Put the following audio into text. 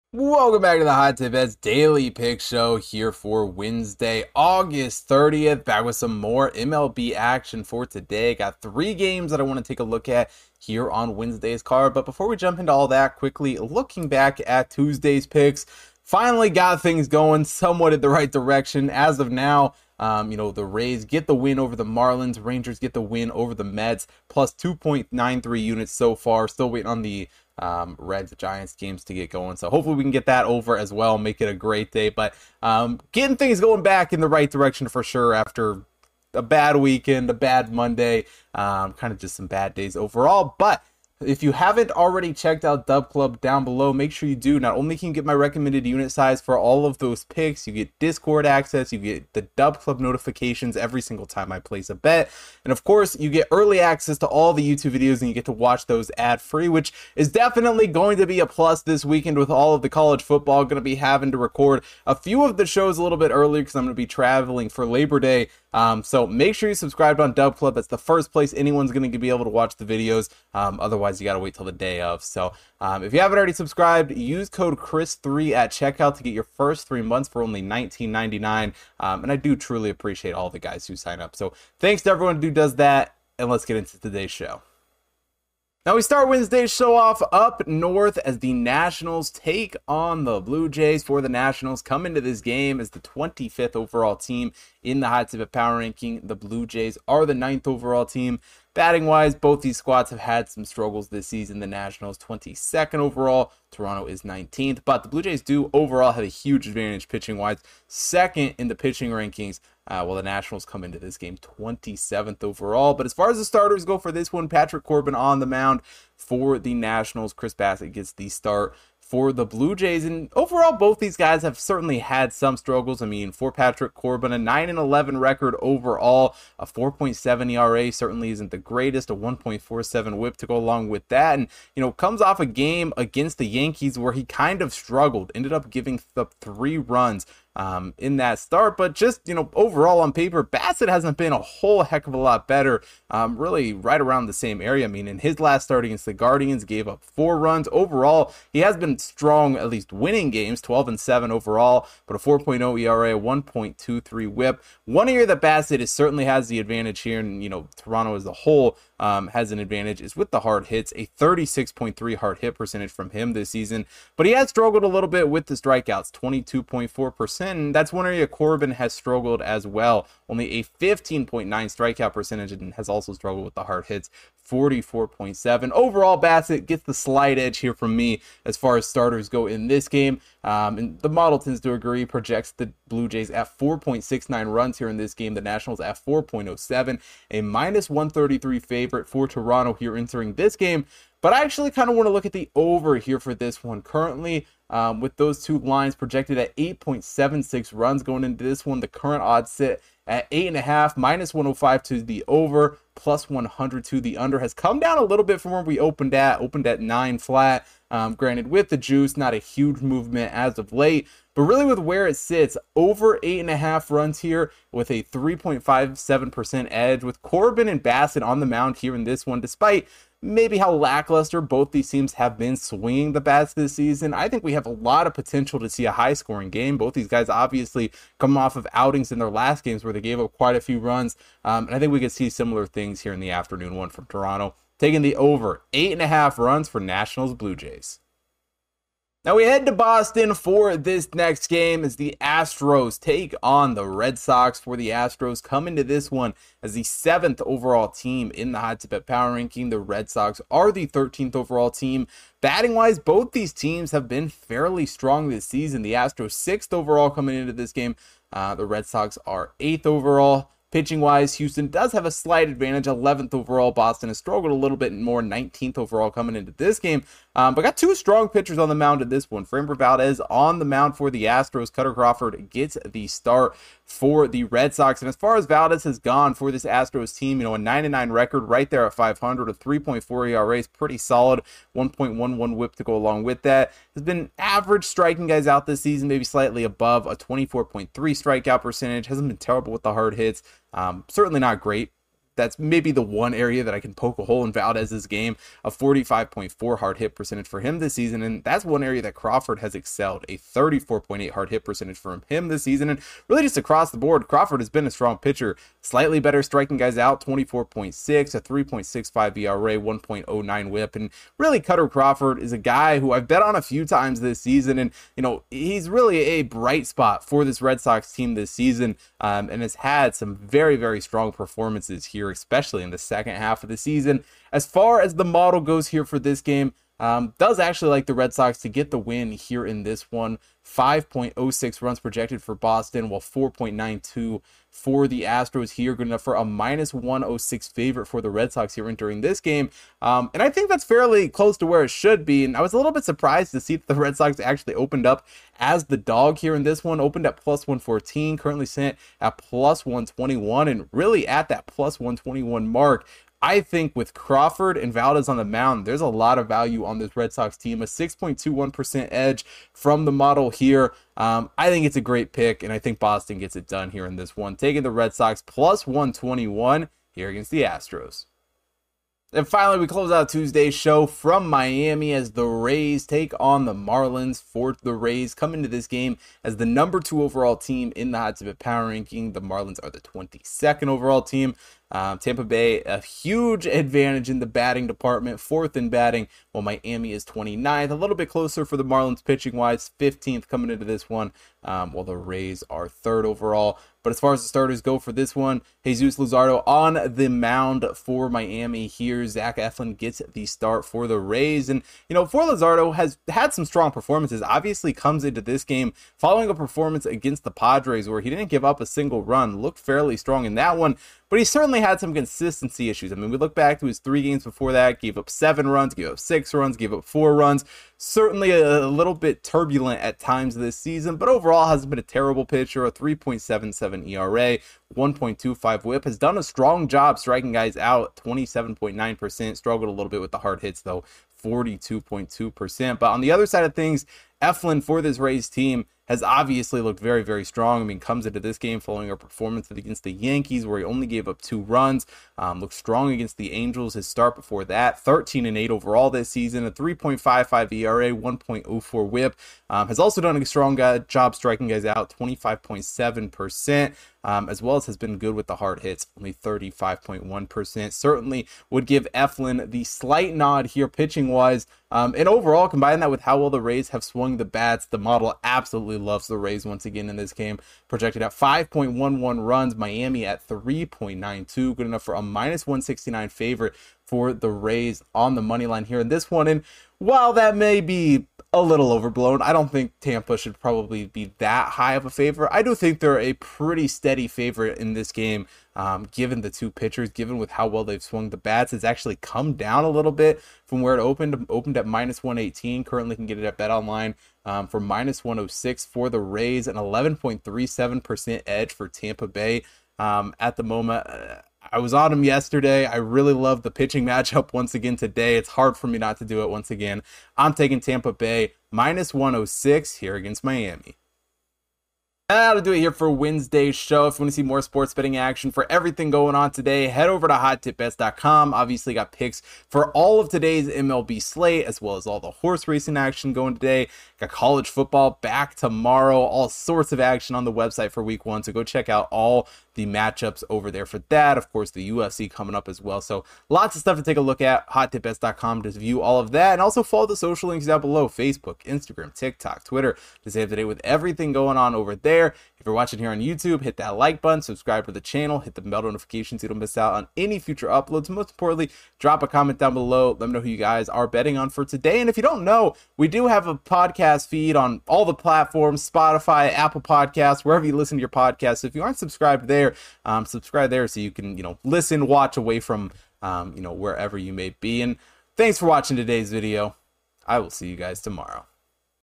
Welcome back to the Hot Tip Bets Daily Pick Show here for Wednesday, August 30th. Back with some more MLB action for today. Got three games that I want to take a look at here on Wednesday's card. But before we jump into all that, quickly looking back at Tuesday's picks, finally got things going somewhat in the right direction. As of now, the Rays get the win over the Marlins. Rangers get the win over the Mets, plus 2.93 units so far. Still waiting on the Reds Giants games to get going, so hopefully we can get that over as well, make it a great day. But getting things going back in the right direction for sure after a bad weekend, a bad Monday, kind of just some bad days overall. But if you haven't already checked out Dub Club down below, make sure you do. Not only can you get my recommended unit size for all of those picks, you get Discord access, you get the Dub Club notifications every single time I place a bet, and of course, you get early access to all the YouTube videos and you get to watch those ad-free, which is definitely going to be a plus this weekend with all of the college football. Going to be having to record a few of the shows a little bit earlier because I'm going to be traveling for Labor Day. So make sure you subscribe on Dub Club. That's the first place anyone's going to be able to watch the videos. Otherwise, you got to wait till the day of. So if you haven't already subscribed, use code Chris3 at checkout to get your first 3 months for only $19.99. And I do truly appreciate all the guys who sign up. So thanks to everyone who does that. And let's get into today's show. Now we start Wednesday's show off up north as the Nationals take on the Blue Jays. For the Nationals, come into this game as the 25th overall team in the Hot Tip Power Ranking. The Blue Jays are the 9th overall team. Batting wise, both these squads have had some struggles this season. The Nationals 22nd overall, Toronto is 19th, but the Blue Jays do overall have a huge advantage pitching wise, second in the pitching rankings. While the Nationals come into this game 27th overall. But as far as the starters go for this one, Patrick Corbin on the mound for the Nationals. Chris Bassitt gets the start for the Blue Jays. And overall, both these guys have certainly had some struggles. I mean, for Patrick Corbin, a 9-11 record overall, a 4.7 ERA certainly isn't the greatest, a 1.47 whip to go along with that. And, comes off a game against the Yankees where he kind of struggled, ended up giving up 3 runs in that start, but just, overall on paper, Bassitt hasn't been a whole heck of a lot better, really right around the same area. I mean, in his last start against the Guardians, gave up 4 runs. Overall, he has been strong, at least winning games, 12-7 overall, but a 4.0 ERA, 1.23 whip. One area that Bassitt certainly has the advantage here, and, Toronto as a whole has an advantage, is with the hard hits, a 36.3 hard hit percentage from him this season, but he has struggled a little bit with the strikeouts, 22.4%. That's one area Corbin has struggled as well. Only a 15.9 strikeout percentage, and has also struggled with the hard hits, 44.7. Overall, Bassitt gets the slight edge here from me as far as starters go in this game. And the model tends to agree, projects the Blue Jays at 4.69 runs here in this game. The Nationals at 4.07, a minus 133 favorite for Toronto here entering this game. But I actually kind of want to look at the over here for this one. Currently, with those two lines projected at 8.76 runs going into this one, the current odds sit at 8.5, minus 105 to the over, plus 100 to the under. Has come down a little bit from where we opened at 9 flat. Granted, with the juice, not a huge movement as of late, but really with where it sits, over 8.5 runs here with a 3.57% edge, with Corbin and Bassitt on the mound here in this one, despite maybe how lackluster both these teams have been swinging the bats this season. I think we have a lot of potential to see a high-scoring game. Both these guys obviously come off of outings in their last games where they gave up quite a few runs, and I think we could see similar things here in the afternoon one from Toronto. Taking the over, 8.5 runs for Nationals Blue Jays. Now we head to Boston for this next game as the Astros take on the Red Sox. For the Astros, come into this one as the 7th overall team in the Hot Tip Power Ranking. The Red Sox are the 13th overall team. Batting wise, both these teams have been fairly strong this season. The Astros 6th overall coming into this game. The Red Sox are 8th overall. Pitching wise, Houston does have a slight advantage, 11th overall. Boston has struggled a little bit more, 19th overall coming into this game. But got 2 strong pitchers on the mound in this one. Framber Valdez on the mound for the Astros. Cutter Crawford gets the start for the Red Sox. And as far as Valdez has gone for this Astros team, a 9-9 record right there at 500, a 3.4 ERA is pretty solid, 1.11 whip to go along with that. Has been average striking guys out this season, maybe slightly above, a 24.3 strikeout percentage. Hasn't been terrible with the hard hits. Certainly not great. that's maybe the one area that I can poke a hole in Valdez's game. A 45.4 hard hit percentage for him this season, and that's one area that Crawford has excelled. A 34.8 hard hit percentage from him this season, and really just across the board, Crawford has been a strong pitcher. Slightly better striking guys out, 24.6, a 3.65 ERA, 1.09 WHIP, and really Kutter Crawford is a guy who I've bet on a few times this season, and he's really a bright spot for this Red Sox team this season, and has had some very, very strong performances here, especially in the second half of the season. As far as the model goes here for this game, does actually like the Red Sox to get the win here in this one. 5.06 runs projected for Boston, while 4.92 for the Astros here. Good enough for a -106 favorite for the Red Sox here entering this game. And I think that's fairly close to where it should be. And I was a little bit surprised to see that the Red Sox actually opened up as the dog here in this one. Opened at +114, currently sent at +121, and really at that +121 mark. I think with Crawford and Valdez on the mound, there's a lot of value on this Red Sox team. A 6.21% edge from the model here. I think it's a great pick, and I think Boston gets it done here in this one. Taking the Red Sox +121 here against the Astros. And finally, we close out Tuesday's show from Miami as the Rays take on the Marlins. For the Rays come into this game as the number 2 overall team in the Hot Tip Power Ranking. The Marlins are the 22nd overall team. Tampa Bay, a huge advantage in the batting department, 4th in batting, while Miami is 29th. A little bit closer for the Marlins pitching-wise, 15th coming into this one, while the Rays are 3rd overall. But as far as the starters go for this one, Jesus Luzardo on the mound for Miami here. Zach Eflin gets the start for the Rays. And, for Luzardo has had some strong performances. Obviously comes into this game following a performance against the Padres where he didn't give up a single run. Looked fairly strong in that one. But he certainly had some consistency issues. I mean, we look back to his 3 games before that, gave up 7 runs, gave up 6 runs, gave up 4 runs. Certainly a little bit turbulent at times this season, but overall hasn't been a terrible pitcher. A 3.77 ERA, 1.25 WHIP. Has done a strong job striking guys out, 27.9%. Struggled a little bit with the hard hits, though, 42.2%. But on the other side of things, Eflin for this Rays team has obviously looked very, very strong. I mean, comes into this game following a performance against the Yankees where he only gave up 2 runs. Looked strong against the Angels. His start before that, 13-8 overall this season, a 3.55 ERA, 1.04 WHIP. Has also done a strong job striking guys out, 25.7%. As well as has been good with the hard hits, only 35.1%. Certainly would give Eflin the slight nod here pitching-wise. And overall, combine that with how well the Rays have swung the bats, the model absolutely loves the Rays once again in this game. Projected at 5.11 runs, Miami at 3.92. Good enough for a -169 favorite for the Rays on the money line here in this one. And while that may be a little overblown, I don't think Tampa should probably be that high of a favorite. I do think they're a pretty steady favorite in this game, given the 2 pitchers, given with how well they've swung the bats. It's actually come down a little bit from where it opened at -118. Currently can get it at BetOnline for -106 for the Rays, an 11.37% edge for Tampa Bay at the moment. I was on him yesterday. I really love the pitching matchup once again today. It's hard for me not to do it once again. I'm taking Tampa Bay -106 here against Miami. That'll do it here for Wednesday's show. If you want to see more sports betting action for everything going on today, head over to hottipbets.com. Obviously got picks for all of today's MLB slate, as well as all the horse racing action going today. Got college football back tomorrow. All sorts of action on the website for week 1. So go check out all the matchups over there for that. Of course, the UFC coming up as well. So lots of stuff to take a look at. Hottipbets.com to view all of that. And also follow the social links down below. Facebook, Instagram, TikTok, Twitter to stay up to date with everything going on over there. If you're watching here on YouTube, hit that like button, subscribe to the channel, hit the bell notifications so you don't miss out on any future uploads. Most importantly, drop a comment down below. Let me know who you guys are betting on for today. And if you don't know, we do have a podcast feed on all the platforms, Spotify, Apple Podcasts, wherever you listen to your podcasts. So if you aren't subscribed there, subscribe there so you can, listen, watch away from, wherever you may be. And thanks for watching today's video. I will see you guys tomorrow.